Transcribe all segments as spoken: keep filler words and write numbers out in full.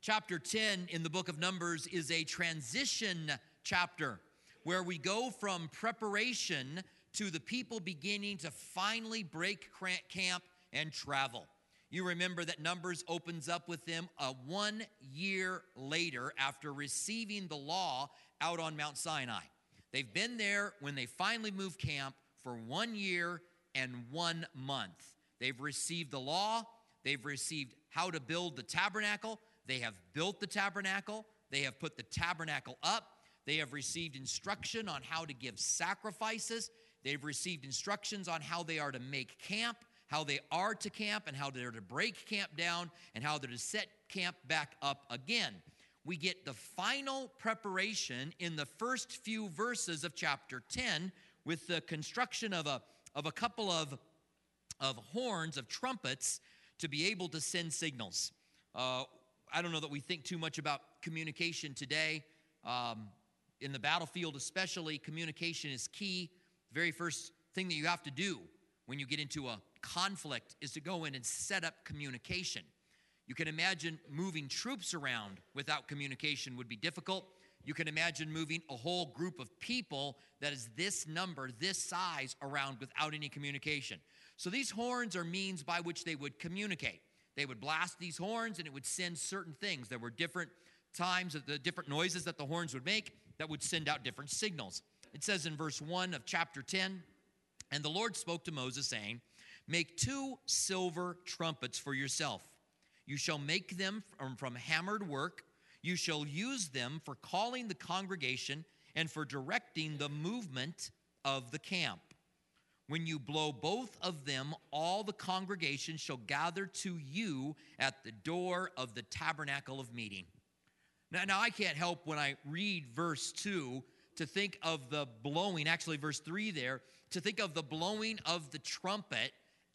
Chapter ten in the book of Numbers is a transition chapter where we go from preparation to the people beginning to finally break camp and travel. You remember that Numbers opens up with them a one year later after receiving the law out on Mount Sinai. They've been there when they finally moved camp for one year and one month. They've received the law. They've received how to build the tabernacle. They have built the tabernacle. They have put the tabernacle up. They have received instruction on how to give sacrifices. They've received instructions on how they are to make camp, how they are to camp, and how they're to break camp down, and how they're to set camp back up again. We get the final preparation in the first few verses of chapter ten with the construction of a, of a couple of, of horns, of trumpets, to be able to send signals. Uh, I don't know that we think too much about communication today. Um, in the battlefield especially, communication is key. The very first thing that you have to do when you get into a conflict is to go in and set up communication. You can imagine moving troops around without communication would be difficult. You can imagine moving a whole group of people that is this number, this size, around without any communication. So these horns are means by which they would communicate. They would blast these horns and it would send certain things. There were different times of the different noises that the horns would make that would send out different signals. It says in verse one of chapter ten, "And the Lord spoke to Moses, saying, Make two silver trumpets for yourself. You shall make them from, from hammered work. You shall use them for calling the congregation and for directing the movement of the camp. When you blow both of them, all the congregation shall gather to you at the door of the tabernacle of meeting." Now, now I can't help when I read verse two to think of the blowing, actually verse three there, to think of the blowing of the trumpet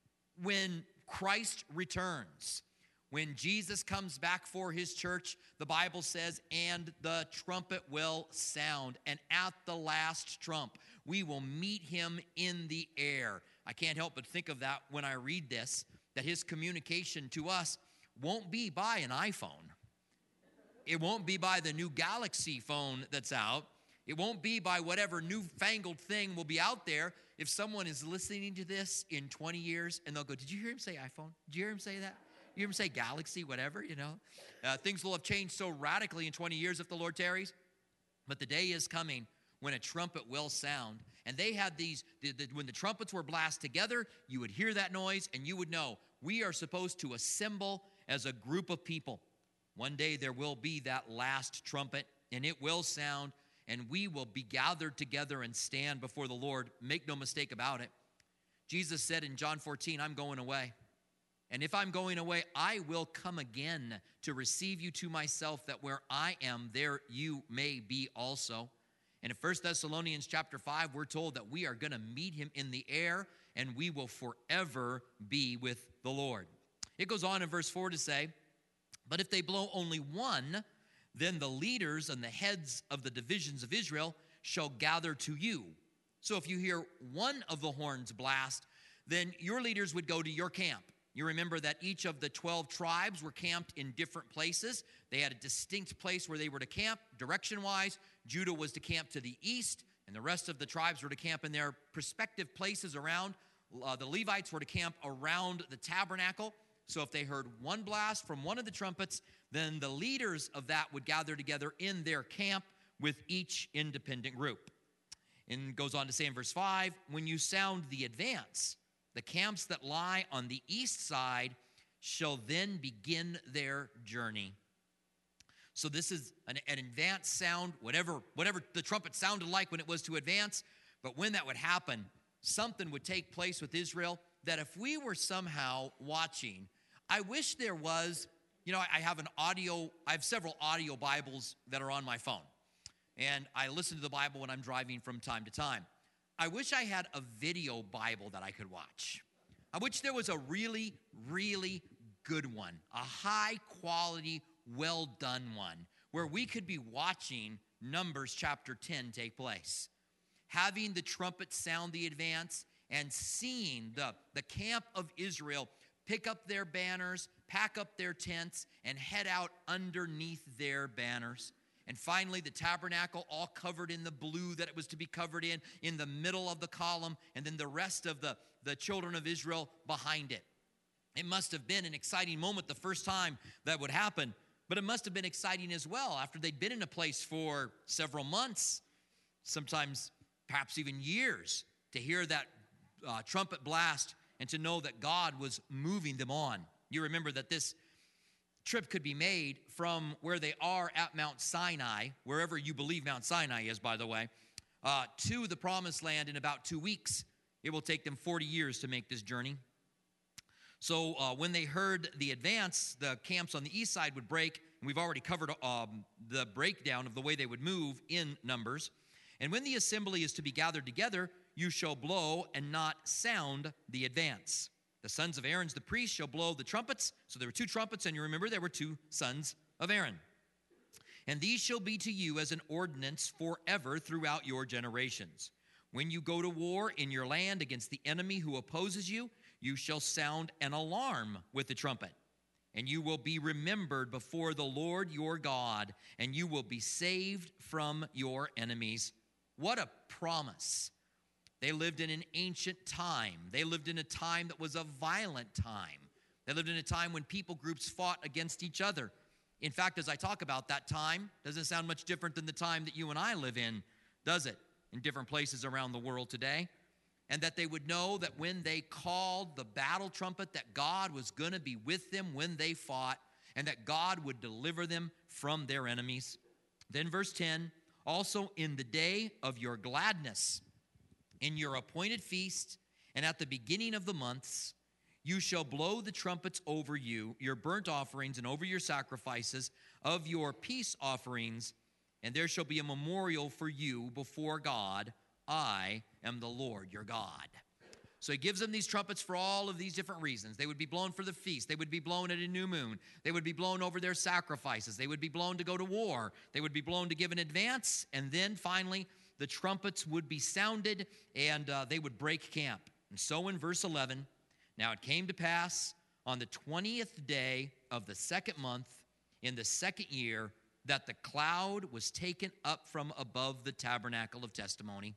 when Christ returns. When Jesus comes back for his church, the Bible says, and the trumpet will sound, and at the last trump, we will meet him in the air. I can't help but think of that when I read this, that his communication to us won't be by an iPhone. It won't be by the new Galaxy phone that's out. It won't be by whatever newfangled thing will be out there. If someone is listening to this in twenty years, and they'll go, did you hear him say iPhone? Did you hear him say that? You hear him say Galaxy, whatever, you know? Uh, things will have changed so radically in twenty years if the Lord tarries. But the day is coming when a trumpet will sound. And they had these, the, the, when the trumpets were blast together, you would hear that noise and you would know we are supposed to assemble as a group of people. One day there will be that last trumpet and it will sound and we will be gathered together and stand before the Lord. Make no mistake about it. Jesus said in John fourteen, I'm going away. And if I'm going away, I will come again to receive you to myself, that where I am, there you may be also. And in First Thessalonians chapter five, we're told that we are going to meet him in the air and we will forever be with the Lord. It goes on in verse four to say, but if they blow only one, then the leaders and the heads of the divisions of Israel shall gather to you. So if you hear one of the horns blast, then your leaders would go to your camp. You remember that each of the twelve tribes were camped in different places. They had a distinct place where they were to camp, direction-wise. Judah was to camp to the east, and the rest of the tribes were to camp in their respective places around. Uh, the Levites were to camp around the tabernacle. So if they heard one blast from one of the trumpets, then the leaders of that would gather together in their camp with each independent group. And it goes on to say in verse five, when you sound the advance, the camps that lie on the east side shall then begin their journey. So this is an, an advanced sound, whatever, whatever the trumpet sounded like when it was to advance. But when that would happen, something would take place with Israel that if we were somehow watching, I wish there was, you know, I have an audio, I have several audio Bibles that are on my phone. And I listen to the Bible when I'm driving from time to time. I wish I had a video Bible that I could watch. I wish there was a really, really good one, a high quality, well done one, where we could be watching Numbers chapter ten take place. Having the trumpet sound the advance and seeing the, the camp of Israel pick up their banners, pack up their tents, and head out underneath their banners. And finally, the tabernacle, all covered in the blue that it was to be covered in, in the middle of the column, and then the rest of the, the children of Israel behind it. It must have been an exciting moment the first time that would happen, but it must have been exciting as well after they'd been in a place for several months, sometimes perhaps even years, to hear that uh, trumpet blast and to know that God was moving them on. You remember that this trip could be made from where they are at Mount Sinai, wherever you believe Mount Sinai is, by the way, uh, to the Promised Land in about two weeks. It will take them forty years to make this journey. So uh, when they heard the advance, the camps on the east side would break, and we've already covered um, the breakdown of the way they would move in Numbers. And when the assembly is to be gathered together, you shall blow and not sound the advance. The sons of Aaron, the priest, shall blow the trumpets. So there were two trumpets, and you remember there were two sons of Aaron. And these shall be to you as an ordinance forever throughout your generations. When you go to war in your land against the enemy who opposes you, you shall sound an alarm with the trumpet. And you will be remembered before the Lord your God, and you will be saved from your enemies. What a promise. They lived in an ancient time. They lived in a time that was a violent time. They lived in a time when people groups fought against each other. In fact, as I talk about that time, doesn't sound much different than the time that you and I live in, does it? In different places around the world today. And that they would know that when they called the battle trumpet, that God was going to be with them when they fought, and that God would deliver them from their enemies. Then verse ten, also in the day of your gladness, in your appointed feast, and at the beginning of the months, you shall blow the trumpets over you, your burnt offerings, and over your sacrifices of your peace offerings, and there shall be a memorial for you before God. I am the Lord your God. So he gives them these trumpets for all of these different reasons. They would be blown for the feast. They would be blown at a new moon. They would be blown over their sacrifices. They would be blown to go to war. They would be blown to give an advance. And then finally, the trumpets would be sounded, and uh, they would break camp. And so in verse eleven, now it came to pass on the twentieth day of the second month in the second year that the cloud was taken up from above the tabernacle of testimony.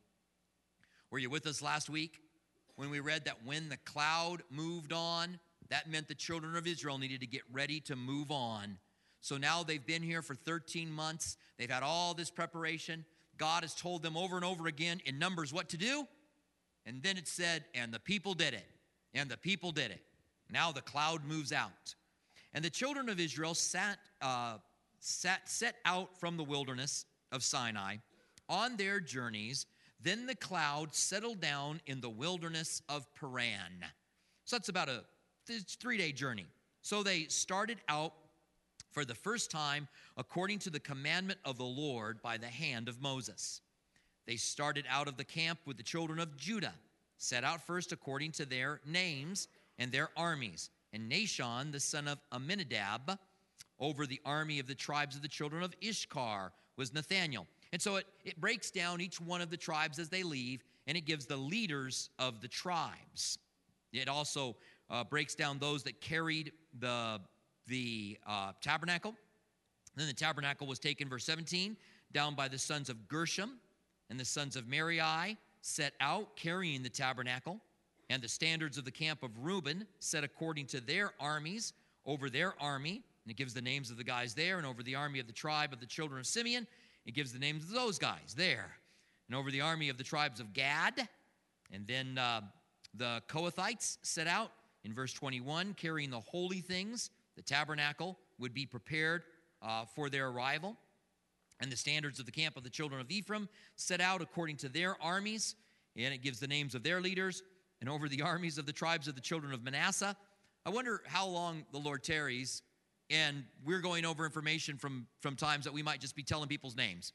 Were you with us last week when we read that when the cloud moved on, that meant the children of Israel needed to get ready to move on. So now they've been here for thirteen months. They've had all this preparation. God has told them over and over again in Numbers what to do. And then it said, and the people did it. And the people did it. Now the cloud moves out. And the children of Israel sat, uh, sat, set out from the wilderness of Sinai on their journeys. Then the cloud settled down in the wilderness of Paran. So that's about a three-day journey. So they started out for the first time according to the commandment of the Lord by the hand of Moses. They started out of the camp with the children of Judah, set out first according to their names and their armies. And Nahshon, the son of Amminadab, over the army of the tribes of the children of Issachar was Nathaniel. And so it, it breaks down each one of the tribes as they leave, and it gives the leaders of the tribes. It also uh, breaks down those that carried the, the uh, tabernacle. Then the tabernacle was taken, verse seventeen, down by the sons of Gershom, and the sons of Merari set out carrying the tabernacle, and the standards of the camp of Reuben set according to their armies over their army. And it gives the names of the guys there, and over the army of the tribe of the children of Simeon, it gives the names of those guys there. And over the army of the tribes of Gad, and then uh, the Kohathites set out in verse twenty-one, carrying the holy things. The tabernacle would be prepared uh, for their arrival. And the standards of the camp of the children of Ephraim set out according to their armies, and it gives the names of their leaders. And over the armies of the tribes of the children of Manasseh. I wonder how long the Lord tarries, and we're going over information from, from times that we might just be telling people's names.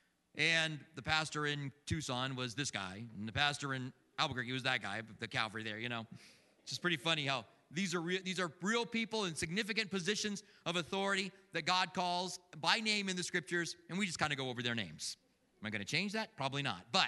And the pastor in Tucson was this guy, and the pastor in Albuquerque was that guy, the Calvary there, you know. It's just pretty funny how these are real, these are real people in significant positions of authority that God calls by name in the scriptures, and we just kind of go over their names. Am I going to change that? Probably not. But,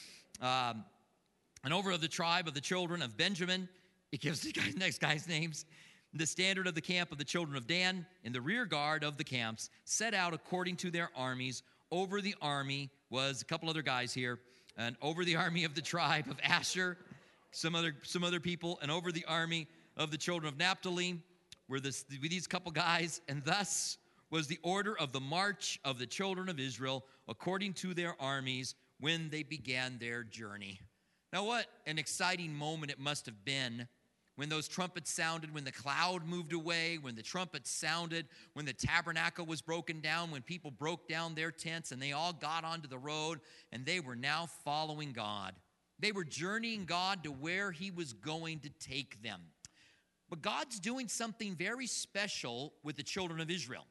um, and over of the tribe of the children of Benjamin, it gives the guys, next guy's names. The standard of the camp of the children of Dan in the rear guard of the camps set out according to their armies. Over the army was a couple other guys here, and over the army of the tribe of Asher, some other some other people, and over the army of the children of Naphtali were this, these couple guys, and thus was the order of the march of the children of Israel according to their armies when they began their journey. Now, what an exciting moment it must have been when those trumpets sounded, when the cloud moved away, when the trumpets sounded, when the tabernacle was broken down, when people broke down their tents and they all got onto the road and they were now following God. They were journeying God to where he was going to take them. But God's doing something very special with the children of Israel.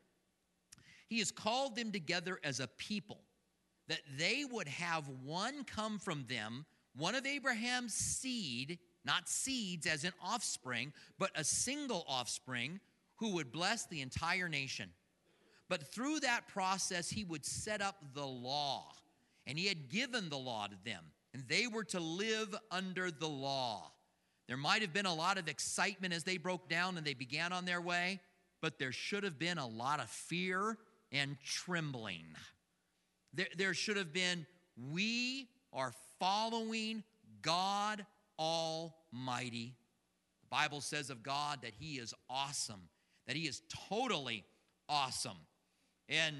He has called them together as a people, that they would have one come from them, one of Abraham's seed, not seeds as in offspring, but a single offspring who would bless the entire nation. But through that process, he would set up the law, and he had given the law to them, and they were to live under the law. There might have been a lot of excitement as they broke down and they began on their way, but there should have been a lot of fear and trembling. There, there should have been, we are following God Almighty. The Bible says of God that he is awesome, that he is totally awesome. And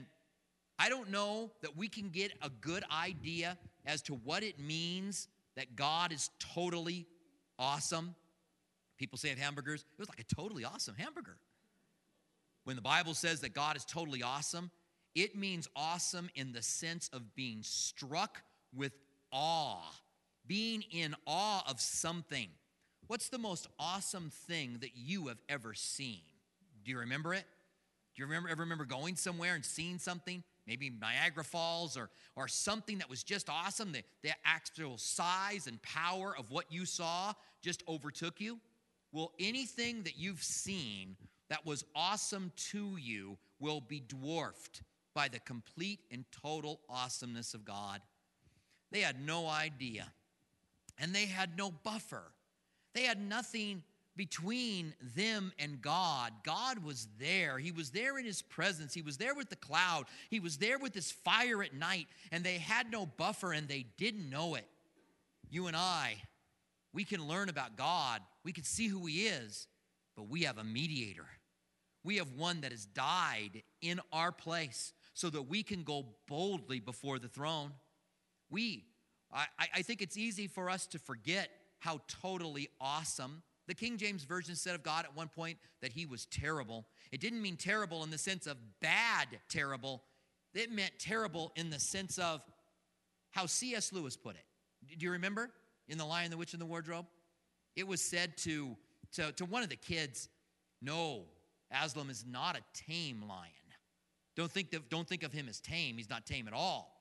I don't know that we can get a good idea as to what it means that God is totally awesome. People say of hamburgers, it was like a totally awesome hamburger. When the Bible says that God is totally awesome, it means awesome in the sense of being struck with awe, being in awe of something. What's the most awesome thing that you have ever seen? Do you remember it? Do you remember, ever remember going somewhere and seeing something? Maybe Niagara Falls or, or something that was just awesome. The, the actual size and power of what you saw just overtook you. Well, anything that you've seen that was awesome to you will be dwarfed by the complete and total awesomeness of God. They had no idea, and they had no buffer. They had nothing between them and God. God was there. He was there in his presence. He was there with the cloud. He was there with his fire at night, and they had no buffer, and they didn't know it. You and I, we can learn about God. We can see who he is, but we have a mediator. We have one that has died in our place so that we can go boldly before the throne. We, I, I think it's easy for us to forget how totally awesome. The King James Version said of God at one point that he was terrible. It didn't mean terrible in the sense of bad terrible. It meant terrible in the sense of how C S Lewis put it. Do you remember in The Lion, the Witch, and the Wardrobe? It was said to, to, to one of the kids, no, Aslan is not a tame lion. Don't think, of, don't think of him as tame. He's not tame at all.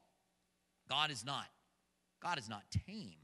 God is not. God is not tame.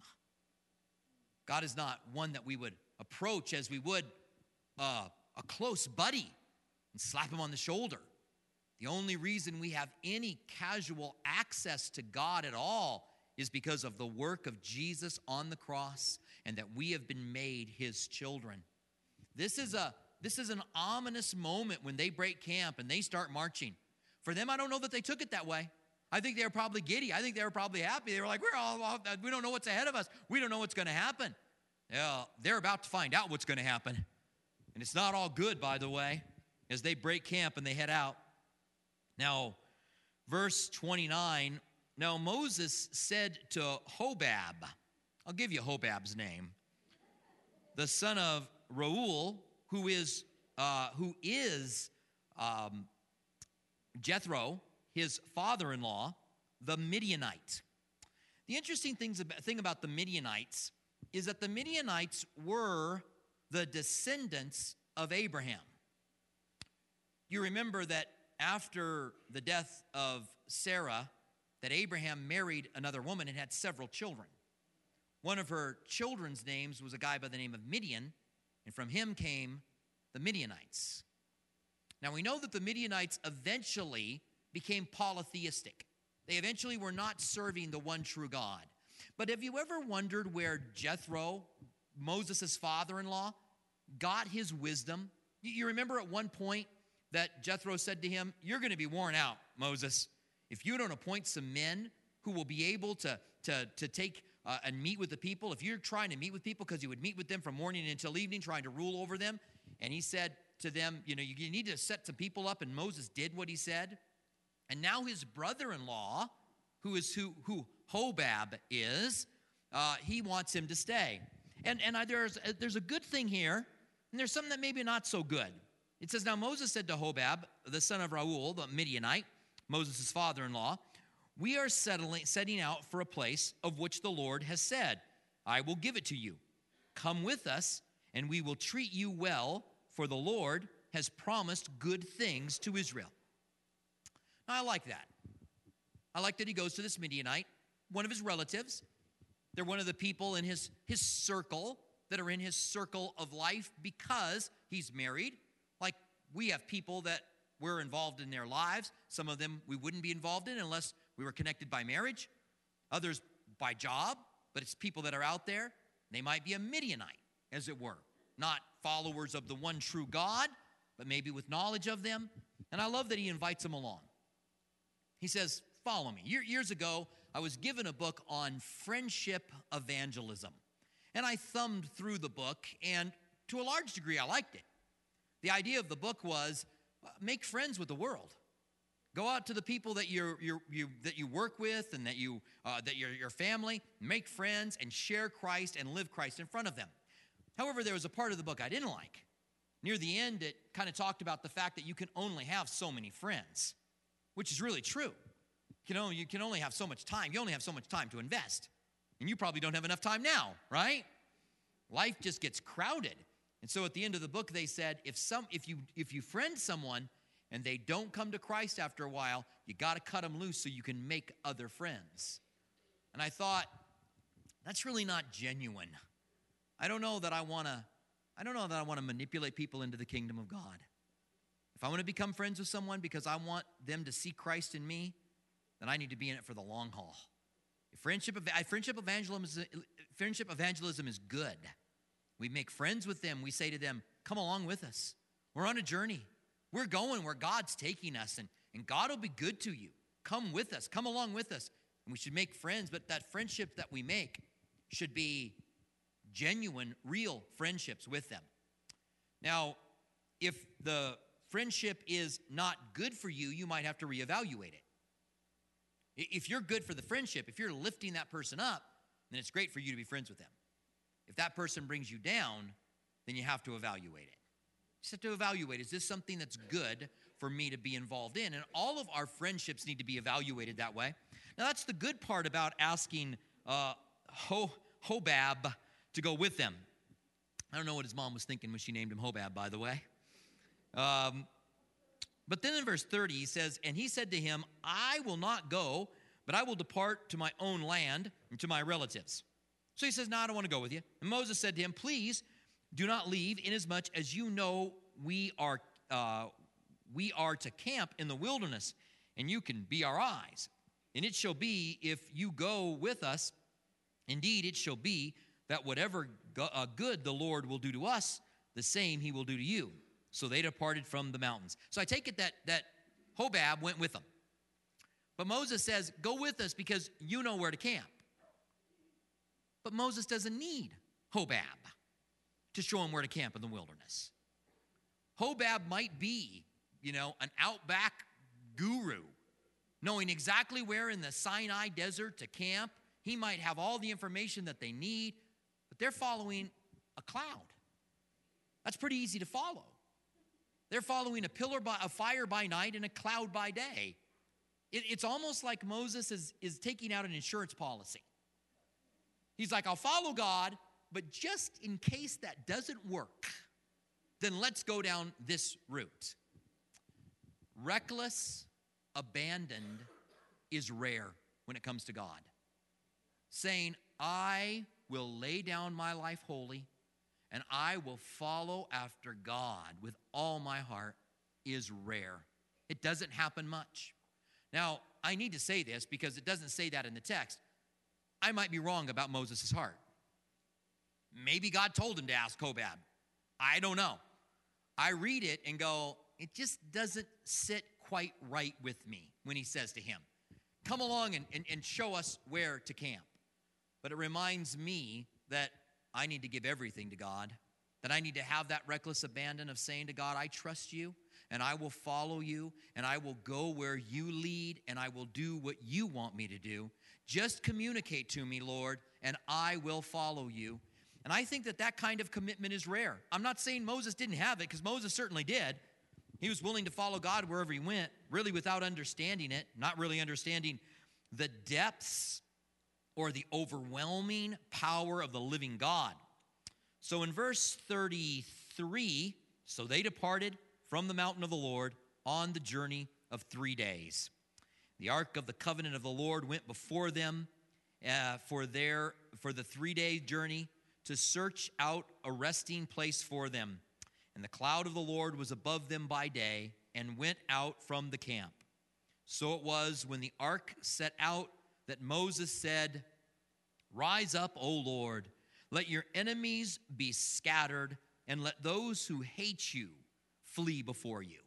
God is not one that we would approach as we would uh, a close buddy and slap him on the shoulder. The only reason we have any casual access to God at all is because of the work of Jesus on the cross and that we have been made his children. This is a this is an ominous moment when they break camp and they start marching. For them, I don't know that they took it that way. I think they were probably giddy. I think they were probably happy. They were like, we're all, we don't know what's ahead of us. We don't know what's going to happen. Yeah, they're about to find out what's going to happen. And it's not all good, by the way, as they break camp and they head out. Now, verse twenty-nine, now Moses said to Hobab, I'll give you Hobab's name, the son of Reuel, who is, uh, who is um, Jethro, his father-in-law, the Midianite. The interesting things about, thing about the Midianites is that the Midianites were the descendants of Abraham. You remember that after the death of Sarah, that Abraham married another woman and had several children. One of her children's names was a guy by the name of Midian, and from him came the Midianites. Now we know that the Midianites eventually became polytheistic. They eventually were not serving the one true God. But have you ever wondered where Jethro, Moses' father-in-law, got his wisdom You you remember at one point that Jethro said to him, you're going to be worn out, Moses, if you don't appoint some men who will be able to, to, to take uh, and meet with the people. If you're trying to meet with people, because he would meet with them from morning until evening, trying to rule over them. And he said to them, you know, you, you need to set some people up. And Moses did what he said. And now his brother-in-law, who is who, who Hobab is, uh, he wants him to stay. And, and I, there's, there's a good thing here, and there's something that maybe not so good. It says, now Moses said to Hobab, the son of Reuel, the Midianite, Moses' father-in-law, we are settling, setting out for a place of which the Lord has said, I will give it to you. Come with us, and we will treat you well, for the Lord has promised good things to Israel. Now, I like that. I like that he goes to this Midianite, one of his relatives. They're one of the people in his, his circle that are in his circle of life because he's married. Like we have people that we're involved in their lives. Some of them we wouldn't be involved in unless we were connected by marriage. Others by job, but it's people that are out there. They might be a Midianite, as it were. Not followers of the one true God, but maybe with knowledge of them. And I love that he invites them along. He says, follow me. Years ago, I was given a book on friendship evangelism. And I thumbed through the book, and to a large degree, I liked it. The idea of the book was, uh, make friends with the world. Go out to the people that you're, you're, you that you work with and that you uh, that your your family. Make friends and share Christ and live Christ in front of them. However, there was a part of the book I didn't like. Near the end, it kind of talked about the fact that you can only have so many friends, which is really true. You know, you can only have so much time. You only have so much time to invest. And you probably don't have enough time now, right? Life just gets crowded. And so at the end of the book, they said, if some, if you if you friend someone and they don't come to Christ after a while, you got to cut them loose so you can make other friends. And I thought, that's really not genuine. I don't know that I want to, I don't know that I want to manipulate people into the kingdom of God. If I want to become friends with someone because I want them to see Christ in me, then I need to be in it for the long haul. Friendship, friendship evangelism is, friendship evangelism is good. We make friends with them. We say to them, come along with us. We're on a journey. We're going where God's taking us, and, and God will be good to you. Come with us. Come along with us. And we should make friends, but that friendship that we make should be genuine, real friendships with them. Now, if the friendship is not good for you, you might have to reevaluate it. If you're good for the friendship, if you're lifting that person up, then it's great for you to be friends with them. If that person brings you down, then you have to evaluate it. You just have to evaluate, is this something that's good for me to be involved in? And all of our friendships need to be evaluated that way. Now, that's the good part about asking uh, Ho- Hobab to go with them. I don't know what his mom was thinking when she named him Hobab, by the way. Um, but then in verse thirty, he says, and he said to him, I will not go, but I will depart to my own land and to my relatives. So he says, no, I don't want to go with you. And Moses said to him, please do not leave, inasmuch as you know we are uh, we are to camp in the wilderness, and you can be our eyes. And it shall be, if you go with us, indeed it shall be that whatever go- uh, good the Lord will do to us, the same he will do to you. So they departed from the mountains. So I take it that, that Hobab went with them. But Moses says, go with us because you know where to camp. But Moses doesn't need Hobab to show him where to camp in the wilderness. Hobab might be, you know, an outback guru, knowing exactly where in the Sinai desert to camp. He might have all the information that they need, but they're following a cloud. That's pretty easy to follow. They're following a pillar by a fire by night and a cloud by day. It, it's almost like Moses is, is taking out an insurance policy. He's like, I'll follow God, but just in case that doesn't work, then let's go down this route. Reckless, abandoned is rare when it comes to God. Saying, I will lay down my life wholly, and I will follow after God with all my heart is rare. It doesn't happen much. Now, I need to say this because it doesn't say that in the text. I might be wrong about Moses' heart. Maybe God told him to ask Hobab. I don't know. I read it and go, it just doesn't sit quite right with me when he says to him, come along and, and, and show us where to camp. But it reminds me that I need to give everything to God, that I need to have that reckless abandon of saying to God, I trust you, and I will follow you, and I will go where you lead, and I will do what you want me to do. Just communicate to me, Lord, and I will follow you. And I think that that kind of commitment is rare. I'm not saying Moses didn't have it, because Moses certainly did. He was willing to follow God wherever he went, really without understanding it, not really understanding the depths or the overwhelming power of the living God. So in verse thirty-three, so they departed from the mountain of the Lord on the journey of three days. The ark of the covenant of the Lord went before them uh, for their for the three-day journey to search out a resting place for them. And the cloud of the Lord was above them by day and went out from the camp. So it was when the ark set out that Moses said, Rise up, O Lord, let your enemies be scattered, and let those who hate you flee before you.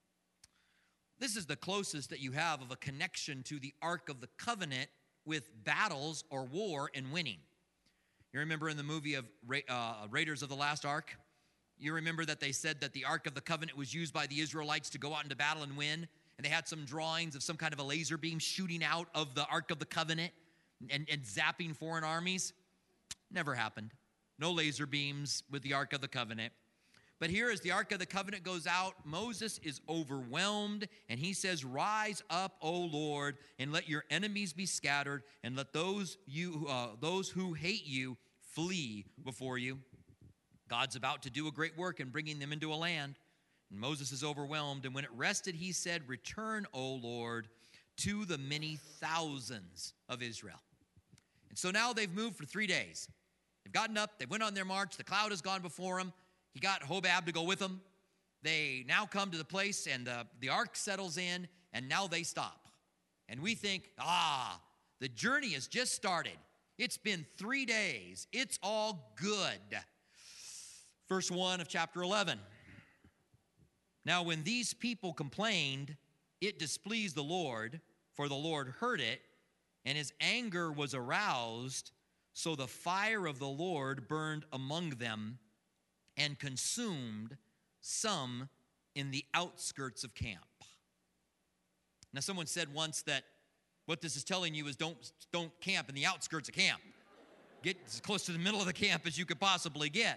This is the closest that you have of a connection to the Ark of the Covenant with battles or war and winning. You remember in the movie of Ra- uh, Raiders of the Lost Ark? You remember that they said that the Ark of the Covenant was used by the Israelites to go out into battle and win, and they had some drawings of some kind of a laser beam shooting out of the Ark of the Covenant and, and zapping foreign armies. Never happened. No laser beams with the Ark of the Covenant. But here as the Ark of the Covenant goes out, Moses is overwhelmed, and he says, Rise up, O Lord, and let your enemies be scattered, and let those you uh, those who hate you flee before you. God's about to do a great work in bringing them into a land. And Moses is overwhelmed, and when it rested, he said, Return, O Lord, to the many thousands of Israel. And so now they've moved for three days. They've gotten up, they went on their march, the cloud has gone before them. He got Hobab to go with them. They now come to the place, and uh, the ark settles in, and now they stop. And we think, ah, the journey has just started. It's been three days. It's all good. Verse one of chapter eleven. Now when these people complained, it displeased the Lord, for the Lord heard it, and his anger was aroused, so the fire of the Lord burned among them and consumed some in the outskirts of camp. Now someone said once that what this is telling you is don't, don't camp in the outskirts of camp. Get as close to the middle of the camp as you could possibly get.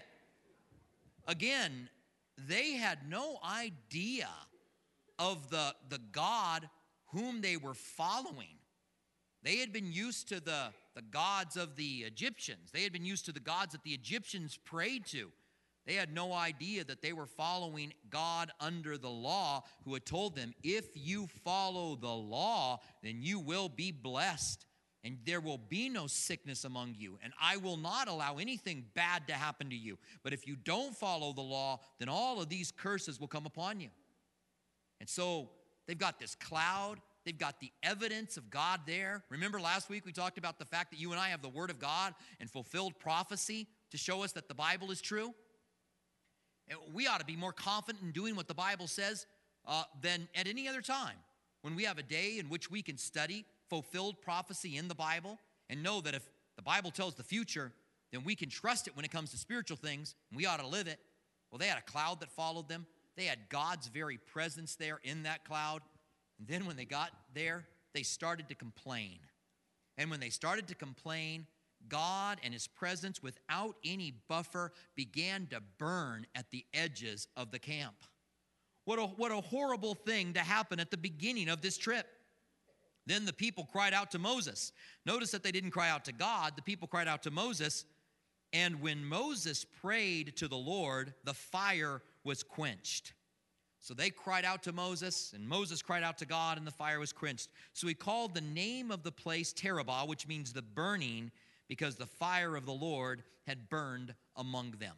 Again, they had no idea of the, the God whom they were following. They had been used to the, the gods of the Egyptians. They had been used to the gods that the Egyptians prayed to. They had no idea that they were following God under the law, who had told them, if you follow the law, then you will be blessed, and there will be no sickness among you, and I will not allow anything bad to happen to you. But if you don't follow the law, then all of these curses will come upon you. And so they've got this cloud. They've got the evidence of God there. Remember last week we talked about the fact that you and I have the Word of God and fulfilled prophecy to show us that the Bible is true? And we ought to be more confident in doing what the Bible says uh, than at any other time. When we have a day in which we can study fulfilled prophecy in the Bible and know that if the Bible tells the future, then we can trust it when it comes to spiritual things, and we ought to live it. Well, they had a cloud that followed them. They had God's very presence there in that cloud. And then when they got there, they started to complain. And when they started to complain, God and his presence, without any buffer, began to burn at the edges of the camp. What a, what a horrible thing to happen at the beginning of this trip. Then the people cried out to Moses. Notice that they didn't cry out to God. The people cried out to Moses. And when Moses prayed to the Lord, the fire was quenched. So they cried out to Moses, and Moses cried out to God, and the fire was quenched. So he called the name of the place Terabah, which means the burning, because the fire of the Lord had burned among them.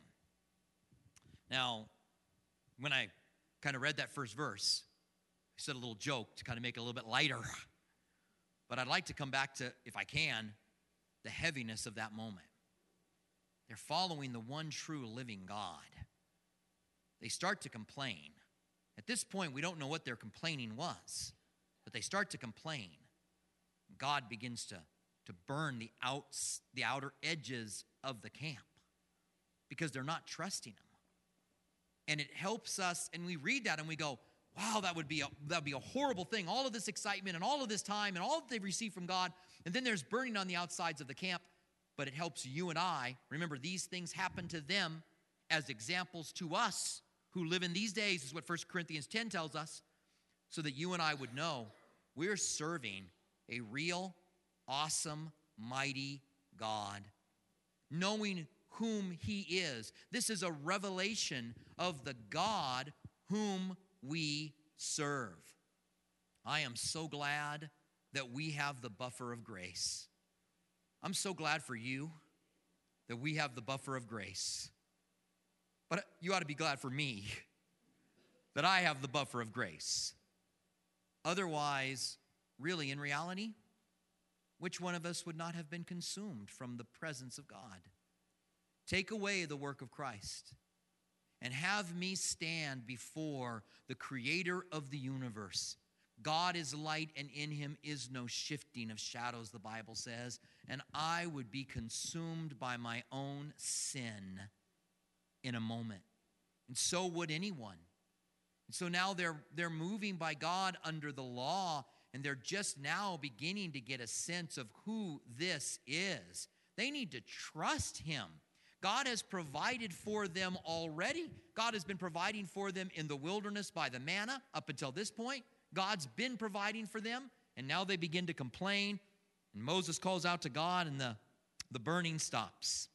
Now, when I kind of read that first verse, I said a little joke to kind of make it a little bit lighter. But I'd like to come back to, if I can, the heaviness of that moment. They're following the one true living God. they start to complain. At this point, we don't know what their complaining was, but they start to complain. God begins to, to burn the, outs, the outer edges of the camp because they're not trusting him. And it helps us, and we read that and we go, wow, that would be a, that would be a horrible thing. All of this excitement and all of this time and all that they've received from God, and then there's burning on the outsides of the camp. But it helps you and I. Remember, these things happen to them as examples to us who live in these days, is what First Corinthians ten tells us, so that you and I would know we're serving a real, awesome, mighty God, knowing whom he is. This is a revelation of the God whom we serve. I am so glad that we have the buffer of grace. I'm so glad for you that we have the buffer of grace. But you ought to be glad for me that I have the buffer of grace. Otherwise, really, in reality, which one of us would not have been consumed from the presence of God? Take away the work of Christ and have me stand before the creator of the universe. God is light, and in him is no shifting of shadows, the Bible says, and I would be consumed by my own sin in a moment. And so would anyone. And so now they're, they're moving by God under the law, and they're just now beginning to get a sense of who this is. They need to trust him. God has provided for them already. God has been providing for them in the wilderness by the manna up until this point. God's been providing for them, and now they begin to complain. And Moses calls out to God, and the, the burning stops.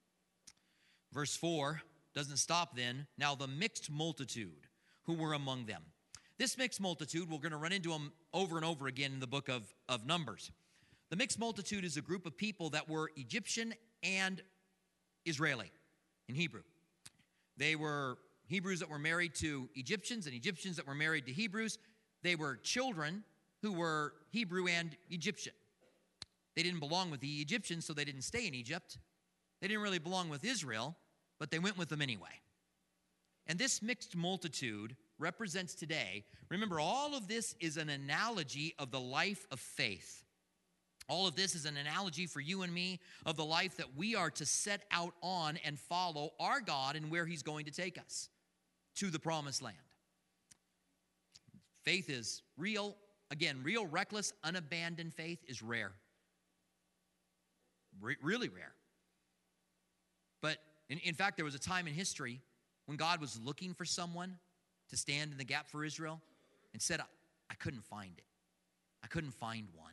Verse four doesn't stop then. Now the mixed multitude who were among them. This mixed multitude, we're going to run into them over and over again in the book of, of Numbers. The mixed multitude is a group of people that were Egyptian and Israeli in Hebrew. They were Hebrews that were married to Egyptians and Egyptians that were married to Hebrews. They were children who were Hebrew and Egyptian. They didn't belong with the Egyptians, so they didn't stay in Egypt. They didn't really belong with Israel, but they went with them anyway. And this mixed multitude represents today, remember, all of this is an analogy of the life of faith. All of this is an analogy for you and me of the life that we are to set out on and follow our God and where he's going to take us to the promised land. Faith is real. Again, real, reckless, unabandoned faith is rare. Re- really rare. But in, in fact, there was a time in history when God was looking for someone to stand in the gap for Israel and said, I, I couldn't find it. I couldn't find one.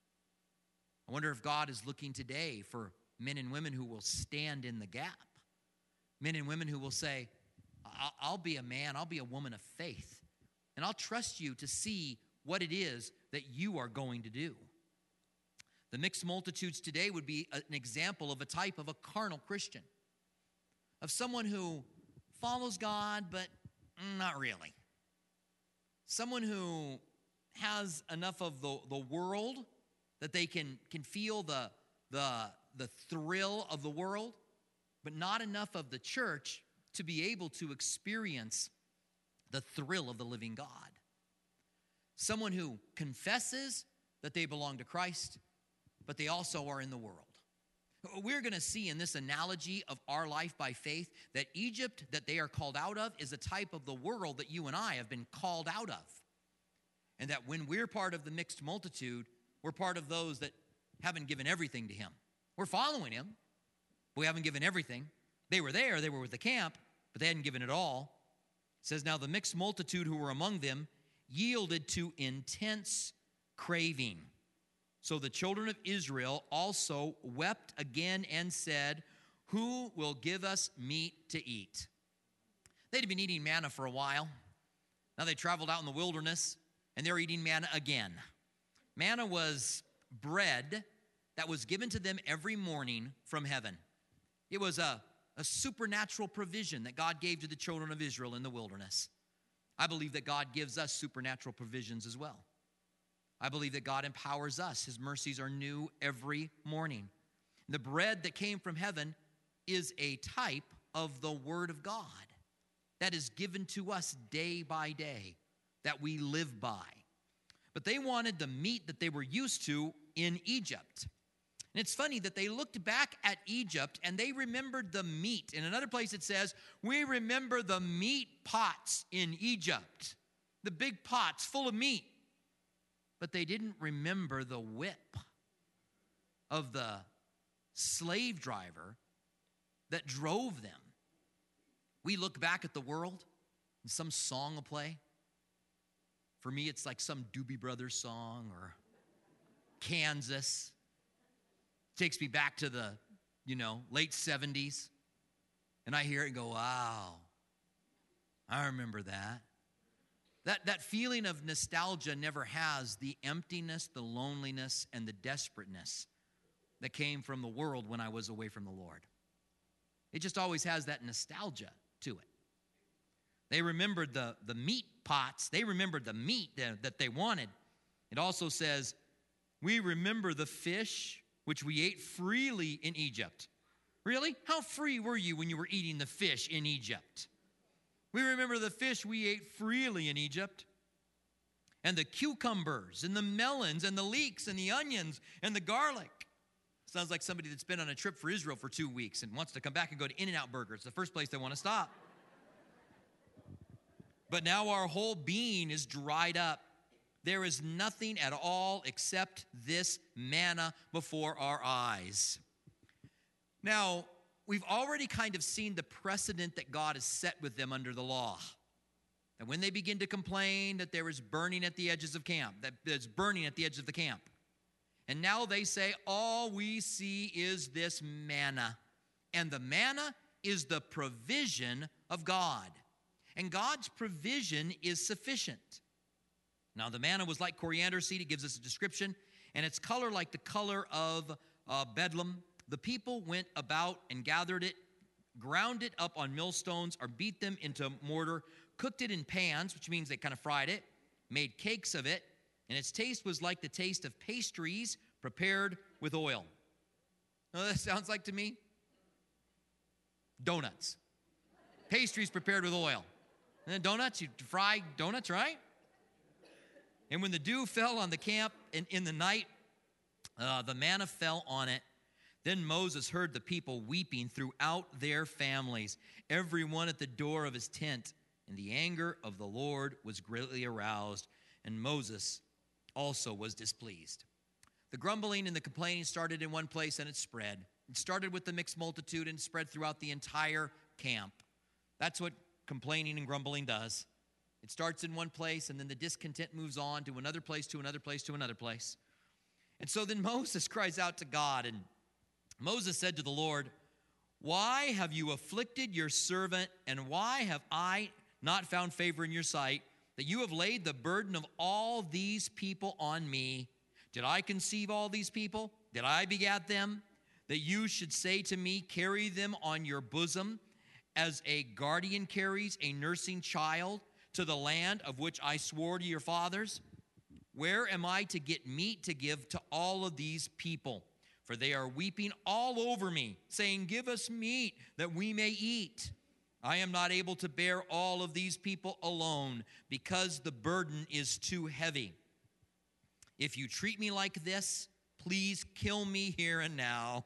I wonder if God is looking today for men and women who will stand in the gap. Men and women who will say, I'll, I'll be a man, I'll be a woman of faith. And I'll trust you to see what it is that you are going to do. The mixed multitudes today would be an example of a type of a carnal Christian, of someone who follows God, but not really. Someone who has enough of the, the world that they can, can feel the, the, the thrill of the world, but not enough of the church to be able to experience the thrill of the living God. Someone who confesses that they belong to Christ, but they also are in the world. We're going to see in this analogy of our life by faith that Egypt that they are called out of is a type of the world that you and I have been called out of. And that when we're part of the mixed multitude, we're part of those that haven't given everything to him. We're following him, but we haven't given everything. They were there, they were with the camp, but they hadn't given it all. It says, now the mixed multitude who were among them yielded to intense craving. So the children of Israel also wept again and said, who will give us meat to eat? They'd been eating manna for a while. Now they traveled out in the wilderness, and they're eating manna again. Manna was bread that was given to them every morning from heaven. It was a, a supernatural provision that God gave to the children of Israel in the wilderness. I believe that God gives us supernatural provisions as well. I believe that God empowers us. His mercies are new every morning. The bread that came from heaven is a type of the Word of God that is given to us day by day, that we live by. But they wanted the meat that they were used to in Egypt. And it's funny that they looked back at Egypt and they remembered the meat. In another place it says, we remember the meat pots in Egypt, the big pots full of meat. But they didn't remember the whip of the slave driver that drove them. We look back at the world and some song will play. For me, it's like some Doobie Brothers song or Kansas. Takes me back to the, you know, late seventies. And I hear it and go, wow, I remember that. That, that feeling of nostalgia never has the emptiness, the loneliness, and the desperateness that came from the world when I was away from the Lord. It just always has that nostalgia to it. They remembered the, the meat pots. They remembered the meat that, that they wanted. It also says, we remember the fish which we ate freely in Egypt. Really? How free were you when you were eating the fish in Egypt? We remember the fish we ate freely in Egypt. And the cucumbers and the melons and the leeks and the onions and the garlic. Sounds like somebody that's been on a trip for Israel for two weeks and wants to come back and go to In-N-Out Burger. It's the first place they want to stop. But now our whole being is dried up. There is nothing at all except this manna before our eyes. Now, we've already kind of seen the precedent that God has set with them under the law. That when they begin to complain that there is burning at the edges of camp, that there's burning at the edge of the camp. And now they say, all we see is this manna. And the manna is the provision of God. And God's provision is sufficient. Now, the manna was like coriander seed. It gives us a description. And its color like the color of uh, bedlam. The people went about and gathered it, ground it up on millstones, or beat them into mortar, cooked it in pans, which means they kind of fried it, made cakes of it, and its taste was like the taste of pastries prepared with oil. Know what that sounds like to me? Donuts. Pastries prepared with oil. And then donuts, you fry donuts, right? And when the dew fell on the camp in, in the night, uh, the manna fell on it. Then Moses heard the people weeping throughout their families, everyone at the door of his tent. And the anger of the Lord was greatly aroused, and Moses also was displeased. The grumbling and the complaining started in one place, and it spread. It started with the mixed multitude and spread throughout the entire camp. That's what complaining and grumbling does. It starts in one place, and then the discontent moves on to another place, to another place, to another place. And so then Moses cries out to God, and Moses said to the Lord, why have you afflicted your servant, and why have I not found favor in your sight, that you have laid the burden of all these people on me? Did I conceive all these people? Did I begat them? That you should say to me, carry them on your bosom, as a guardian carries a nursing child to the land of which I swore to your fathers? Where am I to get meat to give to all of these people? For they are weeping all over me, saying, give us meat that we may eat. I am not able to bear all of these people alone, because the burden is too heavy. If you treat me like this, please kill me here and now.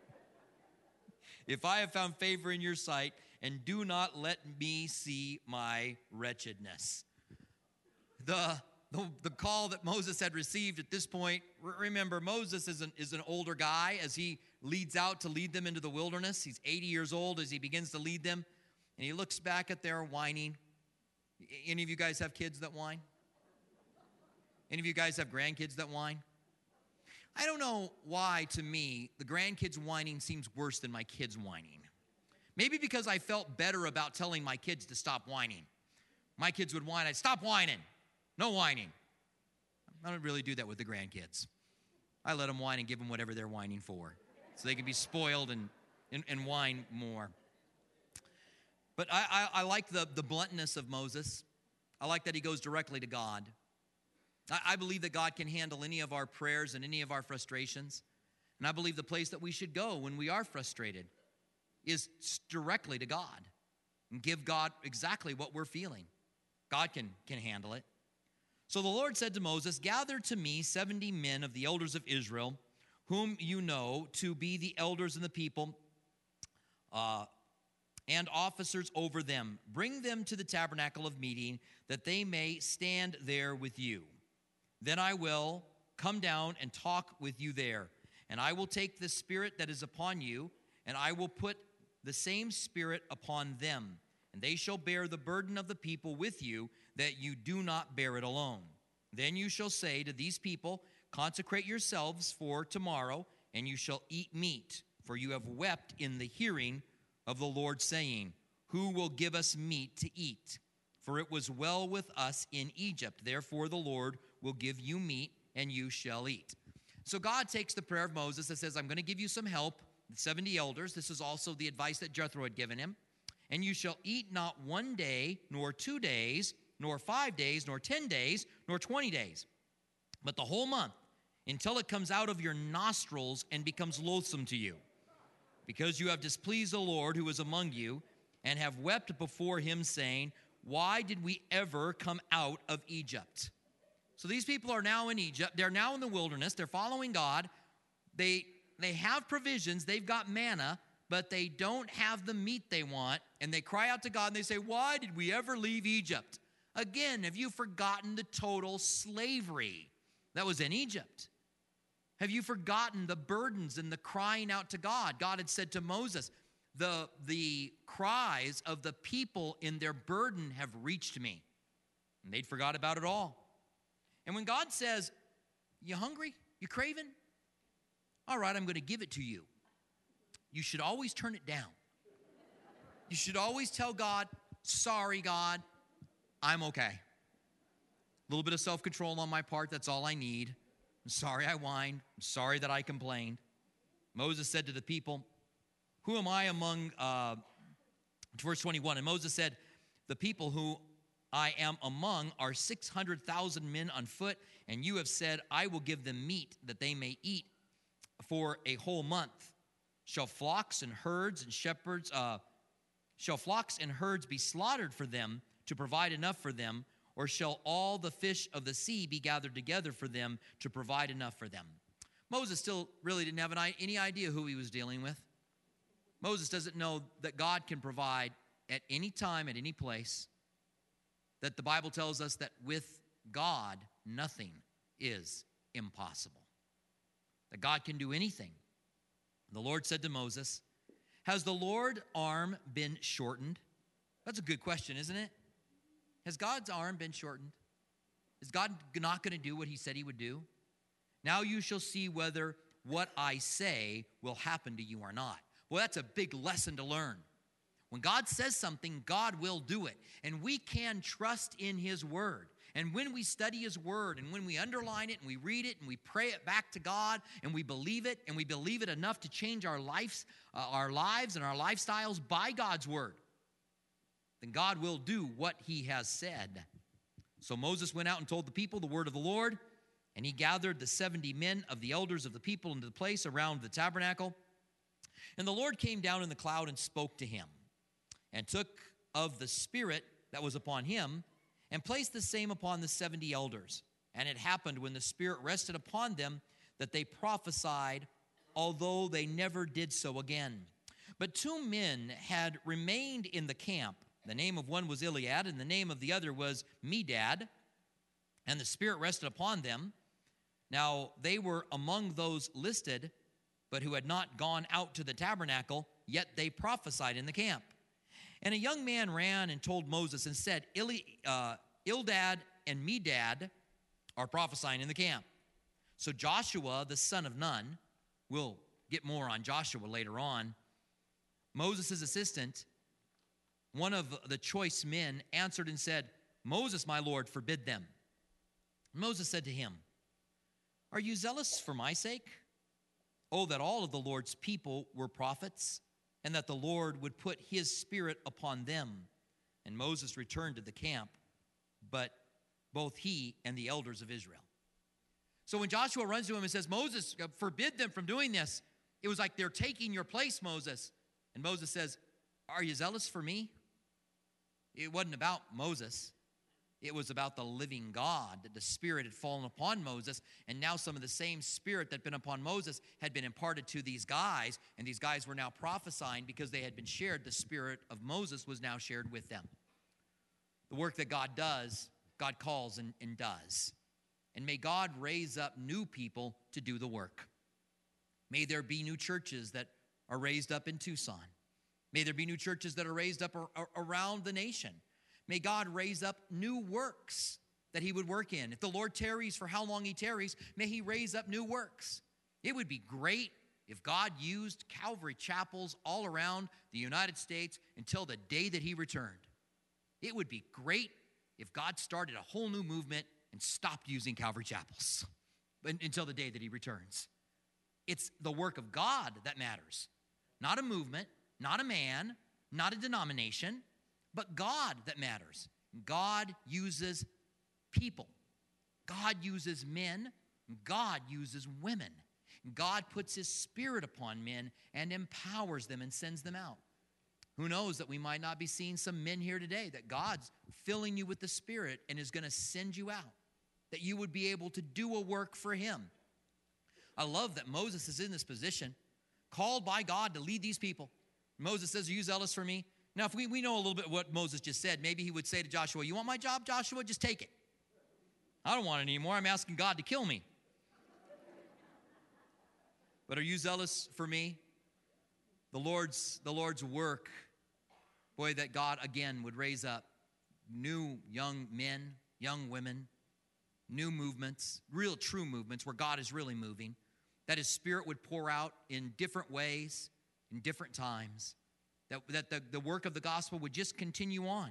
If I have found favor in your sight, and do not let me see my wretchedness. The, the, the call that Moses had received at this point, remember, Moses is an, is an older guy as he leads out to lead them into the wilderness. He's eighty years old as he begins to lead them, and he looks back at their whining. Any of you guys have kids that whine? Any of you guys have grandkids that whine? I don't know why, to me, the grandkids whining seems worse than my kids whining. Maybe because I felt better about telling my kids to stop whining. My kids would whine, I'd stop whining. No whining. I don't really do that with the grandkids. I let them whine and give them whatever they're whining for, so they can be spoiled and, and, and whine more. But I, I, I like the, the bluntness of Moses. I like that he goes directly to God. I, I believe that God can handle any of our prayers and any of our frustrations. And I believe the place that we should go when we are frustrated is directly to God. and give God exactly what we're feeling. God can, can handle it. So the Lord said to Moses, gather to me seventy men of the elders of Israel, whom you know to be the elders in the people, uh, and officers over them. Bring them to the tabernacle of meeting, that they may stand there with you. Then I will come down and talk with you there. And I will take the spirit that is upon you, and I will put the same spirit upon them. And they shall bear the burden of the people with you, that you do not bear it alone. Then you shall say to these people, consecrate yourselves for tomorrow, and you shall eat meat, for you have wept in the hearing of the Lord, saying, who will give us meat to eat? For it was well with us in Egypt. Therefore the Lord will give you meat, and you shall eat. So God takes the prayer of Moses that says, I'm going to give you some help, the seventy elders. This is also the advice that Jethro had given him. And you shall eat not one day, nor two days, nor five days, nor ten days, nor twenty days, but the whole month, until it comes out of your nostrils and becomes loathsome to you. Because you have displeased the Lord who is among you, and have wept before him, saying, why did we ever come out of Egypt? So these people are now in Egypt. They're now in the wilderness. They're following God. They, they have provisions. They've got manna, but they don't have the meat they want. And they cry out to God, and they say, why did we ever leave Egypt? Again, have you forgotten the total slavery that was in Egypt? Have you forgotten the burdens and the crying out to God? God had said to Moses, the, the cries of the people in their burden have reached me. And they'd forgot about it all. And when God says, you hungry? You craving? All right, I'm going to give it to you. You should always turn it down. You should always tell God, sorry, God, I'm okay. A little bit of self-control on my part, that's all I need. I'm sorry I whined. I'm sorry that I complained. Moses said to the people, who am I among, uh, verse twenty-one, and Moses said, the people who I am among are six hundred thousand men on foot, and you have said, I will give them meat that they may eat for a whole month. Shall flocks and herds and shepherds, uh, shall flocks and herds be slaughtered for them to provide enough for them, or shall all the fish of the sea be gathered together for them to provide enough for them? Moses still really didn't have an, any idea who he was dealing with. Moses doesn't know that God can provide at any time, at any place, that the Bible tells us that with God, nothing is impossible, that God can do anything. The Lord said to Moses, has the Lord's arm been shortened? That's a good question, isn't it? Has God's arm been shortened? Is God not going to do what he said he would do? Now you shall see whether what I say will happen to you or not. Well, that's a big lesson to learn. When God says something, God will do it. And we can trust in his word. And when we study his word, and when we underline it, and we read it, and we pray it back to God, and we believe it, and we believe it enough to change our lives, uh, our lives and our lifestyles by God's word, then God will do what he has said. So Moses went out and told the people the word of the Lord, and he gathered the seventy men of the elders of the people into the place around the tabernacle. And the Lord came down in the cloud and spoke to him, and took of the spirit that was upon him, and placed the same upon the seventy elders. And it happened when the Spirit rested upon them that they prophesied, although they never did so again. But two men had remained in the camp. The name of one was Eliad, and the name of the other was Medad. And the Spirit rested upon them. Now they were among those listed, but who had not gone out to the tabernacle, yet they prophesied in the camp. And a young man ran and told Moses and said, Ili, uh, Eldad and Medad are prophesying in the camp. So Joshua, the son of Nun, we'll get more on Joshua later on, Moses' assistant, one of the choice men, answered and said, Moses, my Lord, forbid them. Moses said to him, are you zealous for my sake? Oh, that all of the Lord's people were prophets, and that the Lord would put his spirit upon them. And Moses returned to the camp, but both he and the elders of Israel. So when Joshua runs to him and says, Moses, forbid them from doing this, it was like, they're taking your place, Moses. And Moses says, are you zealous for me? It wasn't about Moses. It was about the living God, that the Spirit had fallen upon Moses, and now some of the same Spirit that had been upon Moses had been imparted to these guys, and these guys were now prophesying because they had been shared. The Spirit of Moses was now shared with them. The work that God does, God calls and, and does. And may God raise up new people to do the work. May there be new churches that are raised up in Tucson. May there be new churches that are raised up ar- ar- around the nation. May God raise up new works that he would work in. If the Lord tarries for how long he tarries, may he raise up new works. It would be great if God used Calvary chapels all around the United States until the day that he returned. It would be great if God started a whole new movement and stopped using Calvary chapels until the day that he returns. It's the work of God that matters, not a movement, not a man, not a denomination, but God that matters. God uses people. God uses men. God uses women. God puts his Spirit upon men and empowers them and sends them out. Who knows that we might not be seeing some men here today, that God's filling you with the Spirit and is going to send you out, that you would be able to do a work for him. I love that Moses is in this position, called by God to lead these people. Moses says, are you zealous for me? Now, if we, we know a little bit what Moses just said, maybe he would say to Joshua, you want my job, Joshua? Just take it. I don't want it anymore. I'm asking God to kill me. But are you zealous for me? The Lord's, the Lord's work, boy, that God, again, would raise up new young men, young women, new movements, real true movements where God is really moving, that his Spirit would pour out in different ways, in different times, that, that the, the work of the gospel would just continue on,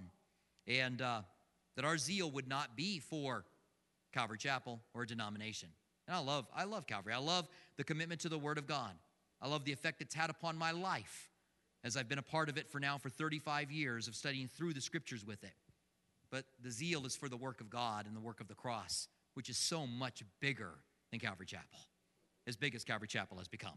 and uh, that our zeal would not be for Calvary Chapel or a denomination. And I love, I love Calvary. I love the commitment to the Word of God. I love the effect it's had upon my life as I've been a part of it for now for thirty-five years of studying through the Scriptures with it. But the zeal is for the work of God and the work of the cross, which is so much bigger than Calvary Chapel, as big as Calvary Chapel has become.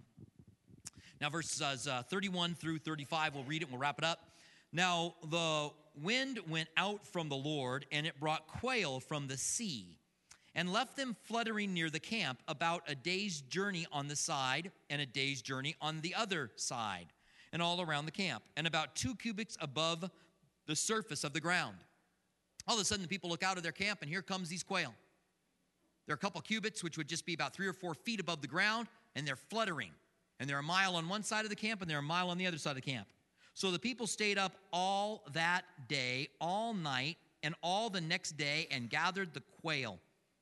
Now, verses uh, thirty-one through thirty-five, we'll read it and we'll wrap it up. Now, the wind went out from the Lord, and it brought quail from the sea, and left them fluttering near the camp about a day's journey on the side and a day's journey on the other side, and all around the camp, and about two cubits above the surface of the ground. All of a sudden, the people look out of their camp, and here comes these quail. They're a couple cubits, which would just be about three or four feet above the ground, and they're fluttering. And they're a mile on one side of the camp, and they're a mile on the other side of the camp. So the people stayed up all that day, all night, and all the next day, and gathered the quail.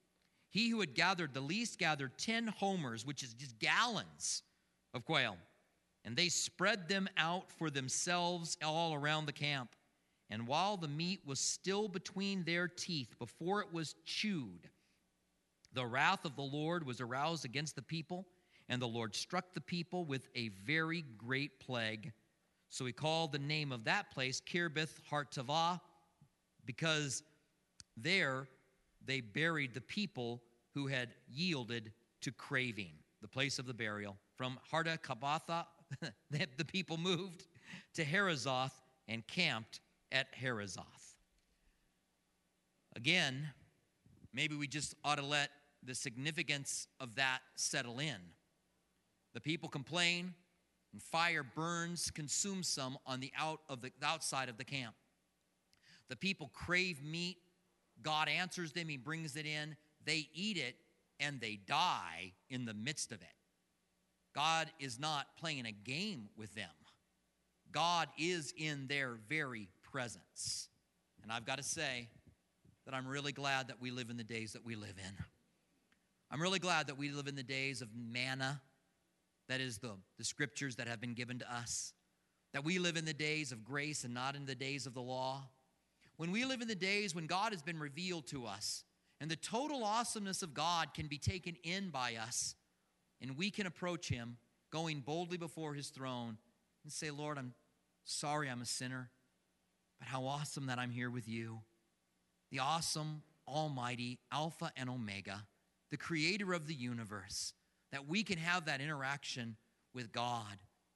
He who had gathered the least gathered ten homers, which is just gallons of quail. And they spread them out for themselves all around the camp. And while the meat was still between their teeth, before it was chewed, the wrath of the Lord was aroused against the people, and the Lord struck the people with a very great plague. So he called the name of that place Kirjath Hartavah, because there they buried the people who had yielded to craving, the place of the burial. From Hartakabatha, the people moved to Herazoth and camped at Herazoth. Again, maybe we just ought to let the significance of that settle in. The people complain, and fire burns, consumes some on the out of the, the outside of the camp. The people crave meat. God answers them. He brings it in. They eat it, and they die in the midst of it. God is not playing a game with them. God is in their very presence. And I've got to say that I'm really glad that we live in the days that we live in. I'm really glad that we live in the days of manna, that is the, the scriptures that have been given to us, that we live in the days of grace and not in the days of the law. When we live in the days when God has been revealed to us, and the total awesomeness of God can be taken in by us, and we can approach him going boldly before his throne and say, Lord, I'm sorry I'm a sinner, but how awesome that I'm here with you, the awesome, almighty Alpha and Omega, the creator of the universe, that we can have that interaction with God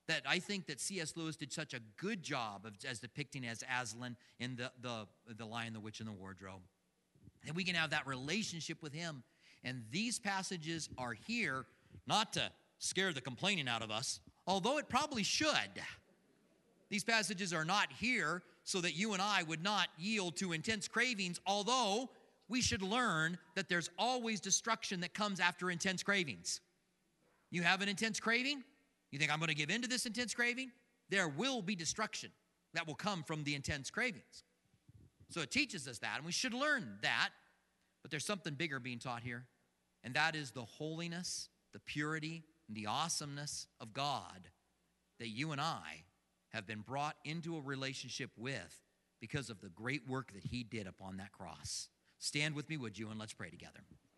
that I think that C S. Lewis did such a good job of as depicting as Aslan in the, the, the Lion, the Witch, and the Wardrobe. And we can have that relationship with him. And these passages are here not to scare the complaining out of us, although it probably should. These passages are not here so that you and I would not yield to intense cravings, although we should learn that there's always destruction that comes after intense cravings. You have an intense craving? You think, I'm going to give in to this intense craving? There will be destruction that will come from the intense cravings. So it teaches us that, and we should learn that. But there's something bigger being taught here, and that is the holiness, the purity, and the awesomeness of God that you and I have been brought into a relationship with because of the great work that he did upon that cross. Stand with me, would you, and let's pray together.